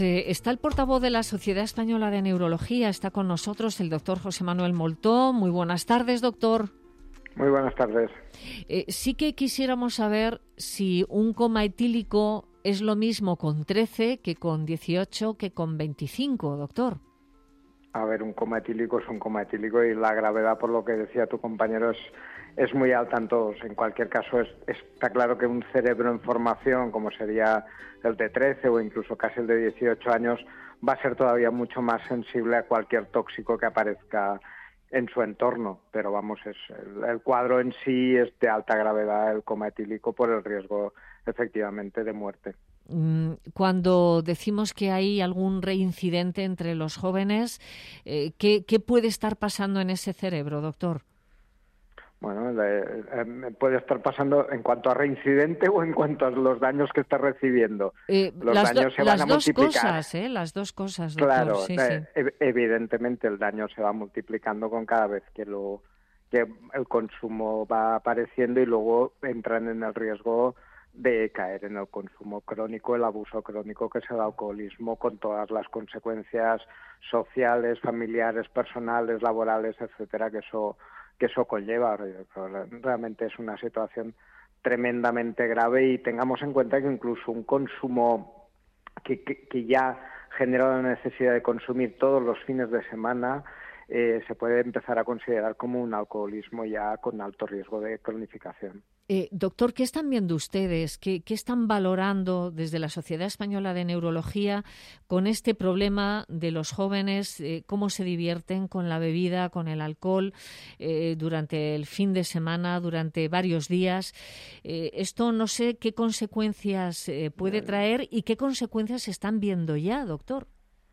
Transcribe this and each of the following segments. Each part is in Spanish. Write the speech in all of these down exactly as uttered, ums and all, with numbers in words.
Eh, está el portavoz de la Sociedad Española de Neurología, está con nosotros el doctor José Manuel Moltó. Muy buenas tardes, doctor. Muy buenas tardes. Eh, sí que quisiéramos saber si un coma etílico es lo mismo con trece que con dieciocho que con veinticinco, doctor. A ver, un coma etílico es un coma etílico y la gravedad, por lo que decía tu compañero, es, es muy alta en todos. En cualquier caso, es, está claro que un cerebro en formación, como sería el de trece o incluso casi el de dieciocho años, va a ser todavía mucho más sensible a cualquier tóxico que aparezca en su entorno. Pero vamos, es el, el cuadro en sí es de alta gravedad, el coma etílico, por el riesgo efectivamente de muerte. Cuando decimos que hay algún reincidente entre los jóvenes, eh, ¿qué, ¿qué puede estar pasando en ese cerebro, doctor? Bueno, le, eh, puede estar pasando en cuanto a reincidente o en cuanto a los daños que está recibiendo. Eh, los las daños do, se las van a dos multiplicar. Cosas, ¿eh? Las dos cosas, doctor. Claro, sí, eh, sí. evidentemente el daño se va multiplicando con cada vez que lo que el consumo va apareciendo y luego entran en el riesgo de caer en el consumo crónico, el abuso crónico, que es el alcoholismo, con todas las consecuencias sociales, familiares, personales, laborales, etcétera, que eso que eso conlleva. Realmente es una situación tremendamente grave y tengamos en cuenta que incluso un consumo que, que, que ya genera la necesidad de consumir todos los fines de semana eh, se puede empezar a considerar como un alcoholismo ya con alto riesgo de cronificación. Eh, doctor, ¿qué están viendo ustedes? ¿Qué, ¿Qué están valorando desde la Sociedad Española de Neurología con este problema de los jóvenes? Eh, ¿Cómo se divierten con la bebida, con el alcohol eh, durante el fin de semana, durante varios días? Eh, esto no sé qué consecuencias eh, puede traer y qué consecuencias se están viendo ya, doctor.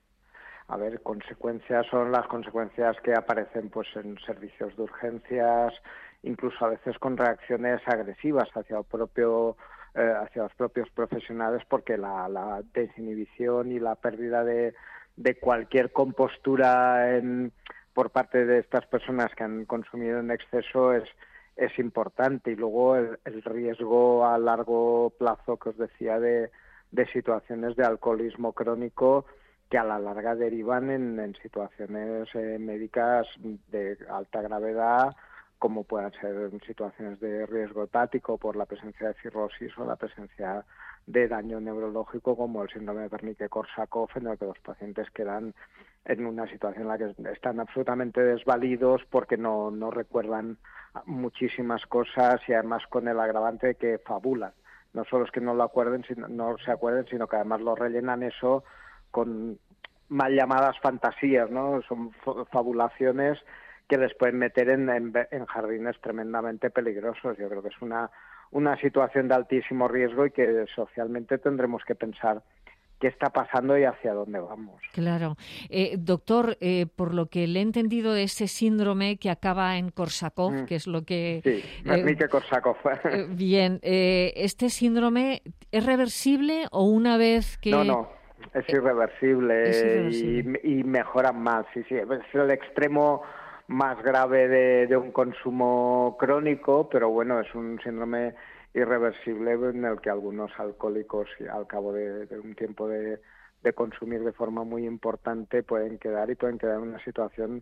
A ver, consecuencias son las consecuencias que aparecen pues en servicios de urgencias, incluso a veces con reacciones agresivas hacia el propio eh, hacia los propios profesionales, porque la, la desinhibición y la pérdida de, de cualquier compostura en, por parte de estas personas que han consumido en exceso es es importante. Y luego el, el riesgo a largo plazo que os decía de, de situaciones de alcoholismo crónico que a la larga derivan en, en situaciones eh, médicas de alta gravedad, como puedan ser situaciones de riesgo hepático por la presencia de cirrosis o la presencia de daño neurológico, como el síndrome de Wernicke-Korsakoff, en el que los pacientes quedan en una situación en la que están absolutamente desvalidos porque no, no recuerdan muchísimas cosas y además con el agravante de que fabulan. No solo es que no lo acuerden, sino, no se acuerden, sino que además lo rellenan eso con mal llamadas fantasías, ¿no? Son fabulaciones que les pueden meter en, en, en jardines tremendamente peligrosos. Yo creo que es una, una situación de altísimo riesgo y que socialmente tendremos que pensar qué está pasando y hacia dónde vamos. Claro. Eh, doctor, eh, por lo que le he entendido de ese síndrome que acaba en Korsakoff, mm. que es lo que... Sí, Wernicke-Korsakoff. Eh, bien, eh, ¿este síndrome es reversible o una vez que...? No, no. Es irreversible, es irreversible. Y, y mejoran más. Sí, sí, es el extremo más grave de, de un consumo crónico, pero bueno, es un síndrome irreversible en el que algunos alcohólicos, al cabo de, de un tiempo de, de consumir de forma muy importante, pueden quedar y pueden quedar en una situación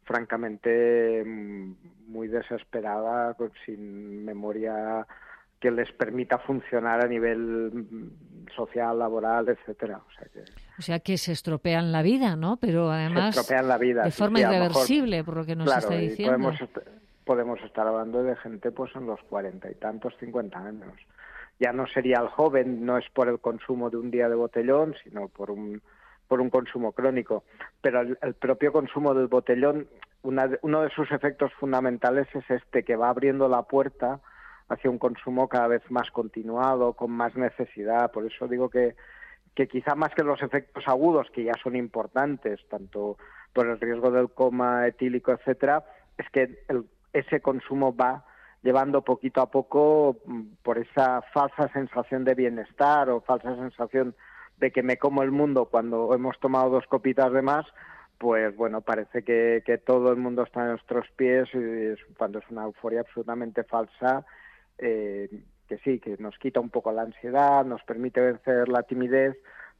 francamente muy desesperada, sin memoria que les permita funcionar a nivel social, laboral, etcétera. O sea que, o sea que se estropean la vida, ¿no? Pero además se estropean la vida, de sí, forma sí, irreversible, mejor, por lo que nos claro, está diciendo. Podemos, est- podemos estar hablando de gente pues en los cuarenta y tantos, cincuenta años. Ya no sería el joven, no es por el consumo de un día de botellón, sino por un por un consumo crónico. Pero el, el propio consumo del botellón, una de, uno de sus efectos fundamentales es este, que va abriendo la puerta hacia un consumo cada vez más continuado, con más necesidad. Por eso digo que, que quizá más que los efectos agudos, que ya son importantes, tanto por el riesgo del coma etílico, etcétera, es que el, ese consumo va llevando poquito a poco por esa falsa sensación de bienestar o falsa sensación de que me como el mundo cuando hemos tomado dos copitas de más, pues bueno, parece que, que todo el mundo está en nuestros pies, y es, cuando es una euforia absolutamente falsa, eh, que sí, que nos quita un poco la ansiedad, nos permite vencer la timidez,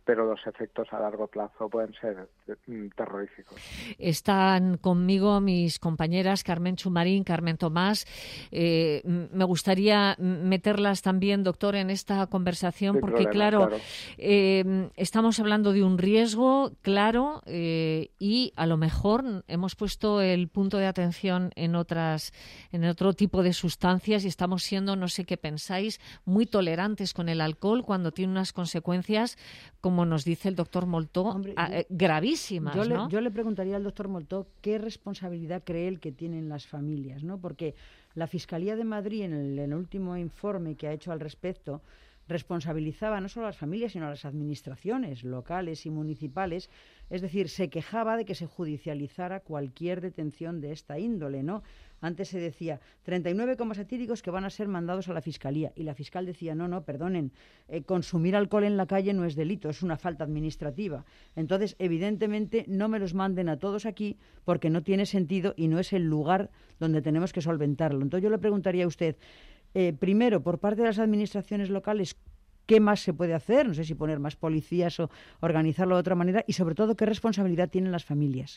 pero los efectos a largo plazo pueden ser terroríficos. Están conmigo mis compañeras Carmen Chumarín, Carmen Tomás. Eh, me gustaría meterlas también, doctor, en esta conversación, Sin porque, problema, claro, claro. Eh, estamos hablando de un riesgo, claro, eh, y a lo mejor hemos puesto el punto de atención en otras, en otro tipo de sustancias y estamos siendo, no sé qué pensáis, muy tolerantes con el alcohol cuando tiene unas consecuencias, como nos dice el doctor Moltó, Hombre, a, eh, gravísimas, yo le, ¿no? yo le preguntaría al doctor Moltó qué responsabilidad cree él que tienen las familias, ¿no? Porque la Fiscalía de Madrid, en el, en el último informe que ha hecho al respecto, responsabilizaba no solo a las familias, sino a las administraciones locales y municipales. Es decir, se quejaba de que se judicializara cualquier detención de esta índole, ¿no? Antes se decía treinta y nueve comas etílicos que van a ser mandados a la Fiscalía, y la fiscal decía, no, no, perdonen, eh, consumir alcohol en la calle no es delito, es una falta administrativa. Entonces, evidentemente, no me los manden a todos aquí porque no tiene sentido y no es el lugar donde tenemos que solventarlo. Entonces, yo le preguntaría a usted, eh, primero, por parte de las administraciones locales, ¿qué más se puede hacer? No sé si poner más policías o organizarlo de otra manera, y sobre todo, ¿qué responsabilidad tienen las familias?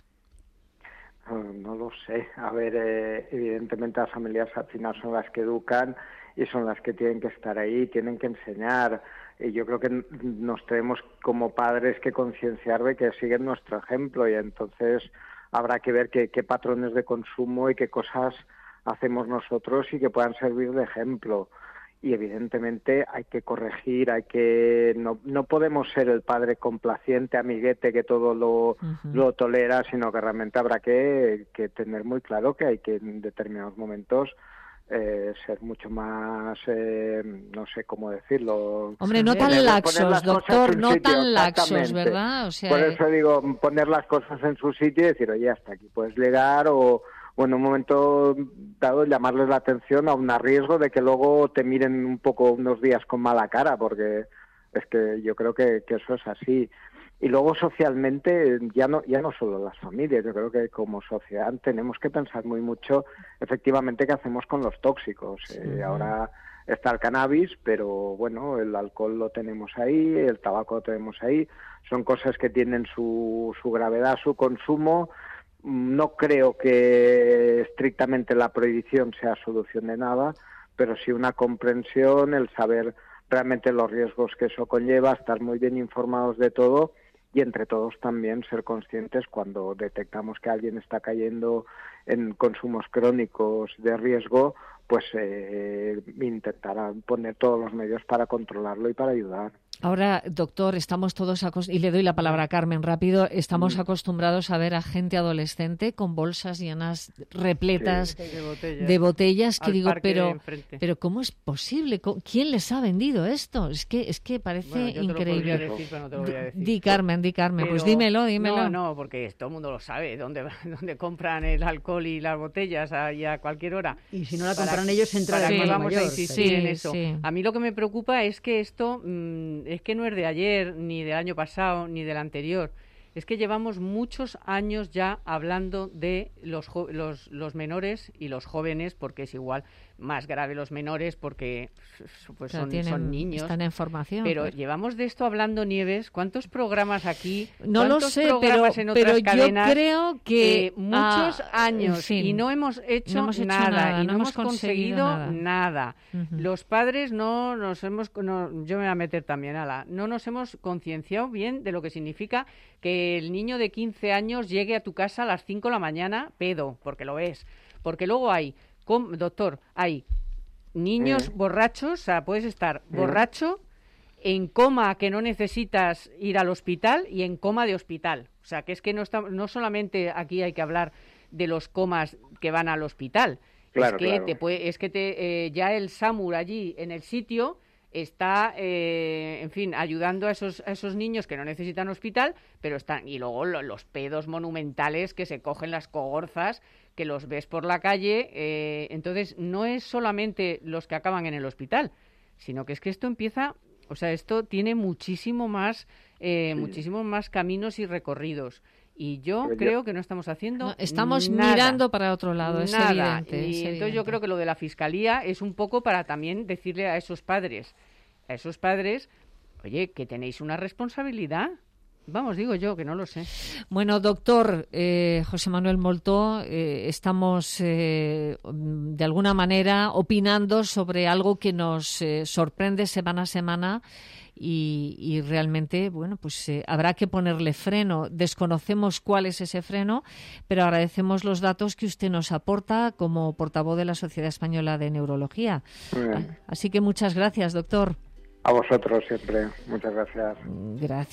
No lo sé. A ver, eh, evidentemente las familias al final son las que educan y son las que tienen que estar ahí, tienen que enseñar. Y yo creo que nos tenemos como padres que concienciar de que siguen nuestro ejemplo, y entonces habrá que ver qué, qué patrones de consumo y qué cosas hacemos nosotros y que puedan servir de ejemplo. Y evidentemente hay que corregir, hay que no no podemos ser el padre complaciente, amiguete, que todo lo, uh-huh. lo tolera, sino que realmente habrá que, que tener muy claro que hay que en determinados momentos eh, ser mucho más, eh, no sé cómo decirlo. Hombre, no tan laxos, doctor, no tan laxos, ¿verdad? O sea, por eso digo, poner las cosas en su sitio y decir, oye, hasta aquí puedes llegar, o... o en un momento dado llamarles la atención a un riesgo de que luego te miren un poco unos días con mala cara, porque es que yo creo que, que eso es así. Y luego socialmente, ya no ya no solo las familias, yo creo que como sociedad tenemos que pensar muy mucho efectivamente qué hacemos con los tóxicos. Sí. Eh, ahora está el cannabis, pero bueno, el alcohol lo tenemos ahí, el tabaco lo tenemos ahí, son cosas que tienen su, su gravedad, su consumo. No creo que estrictamente la prohibición sea solución de nada, pero sí una comprensión, el saber realmente los riesgos que eso conlleva, estar muy bien informados de todo y entre todos también ser conscientes cuando detectamos que alguien está cayendo en consumos crónicos de riesgo, pues eh, intentar poner todos los medios para controlarlo y para ayudar. Ahora, doctor, estamos todos, acost- y le doy la palabra a Carmen rápido, estamos mm. acostumbrados a ver a gente adolescente con bolsas llenas, repletas sí, de botellas, de botellas que digo, pero, pero ¿cómo es posible? ¿Quién les ha vendido esto? Es que es que parece bueno, yo increíble. Te lo decir, pero no te lo voy a decir. Di, Carmen, di, Carmen, pero, pues dímelo, dímelo. No, no, porque todo el mundo lo sabe, dónde, dónde compran el alcohol y las botellas a, y a cualquier hora. Y si no la compran para, ellos, entra para sí, que vamos mayor, a insistir sí, en eso. Sí. A mí lo que me preocupa es que esto... Mmm, es que no es de ayer, ni del año pasado, ni del anterior. Es que llevamos muchos años ya hablando de los, jo- los, los menores y los jóvenes, porque es igual, más grave los menores, porque pues son, tienen, son niños. Están en formación. Pero pues. llevamos de esto hablando, Nieves. ¿Cuántos programas aquí? No lo sé, pero, en pero cadenas, yo creo que... Eh, muchos ah, años, en fin, y no hemos hecho, no hemos hecho nada, nada, y no, no hemos hemos conseguido, conseguido nada. nada. Uh-huh. Los padres no nos hemos... No, yo me voy a meter también, ala, no nos hemos concienciado bien de lo que significa que el niño de quince años llegue a tu casa a las cinco de la mañana pedo, porque lo es. Porque luego hay, com, doctor, hay niños eh. borrachos, o sea, puedes estar eh. borracho, en coma que no necesitas ir al hospital y en coma de hospital. O sea, que es que no, está, no solamente aquí hay que hablar de los comas que van al hospital, claro, es que, claro. te puede, es que te, eh, ya el SAMUR allí en el sitio está, eh, en fin, ayudando a esos, a esos niños que no necesitan hospital, pero están, y luego lo, los pedos monumentales que se cogen las cogorzas, que los ves por la calle, eh, entonces no es solamente los que acaban en el hospital, sino que es que esto empieza, o sea, esto tiene muchísimo más, eh, sí. muchísimos más caminos y recorridos. Y yo Pero creo yo... que no estamos haciendo no, Estamos nada, mirando para otro lado, es nada. evidente. Y es entonces evidente. yo creo que lo de la Fiscalía es un poco para también decirle a esos padres, a esos padres, oye, que tenéis una responsabilidad. Vamos, digo yo, que no lo sé. Bueno, doctor eh, José Manuel Moltó, eh, estamos eh, de alguna manera opinando sobre algo que nos eh, sorprende semana a semana y, y realmente, bueno, pues eh, habrá que ponerle freno. Desconocemos cuál es ese freno, pero agradecemos los datos que usted nos aporta como portavoz de la Sociedad Española de Neurología. Así que muchas gracias, doctor. A vosotros siempre. Muchas gracias. Gracias.